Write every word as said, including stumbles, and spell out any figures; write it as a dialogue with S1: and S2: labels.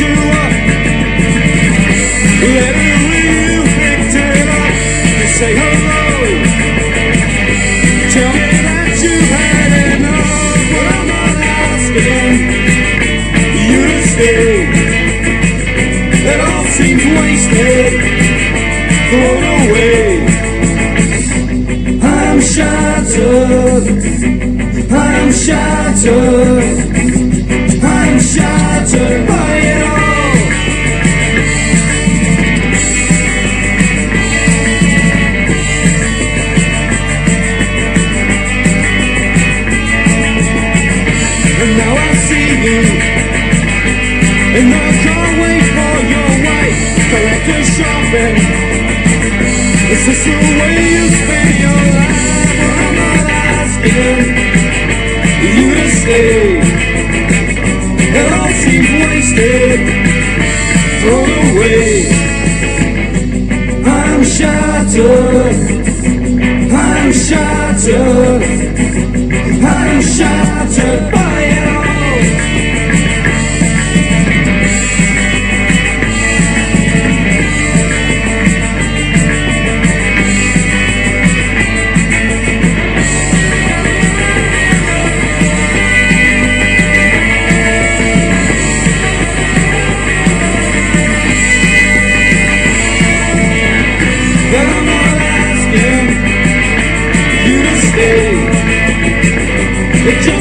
S1: you up. Literally you picked it up to say hello. Tell me that you've had enough. Well, I'm not asking you to stay. It all seems wasted, thrown away. I'm shattered, I'm shattered, I'm shattered by it all. And now I see you in the car, wait for your wife, collector shopping. Is this the way you spend your life? Well, I'm not asking you to stay. It all seems wasted, thrown away. I'm shattered, I'm shattered, I'm shattered by it all. But I'm not asking you to stay. It just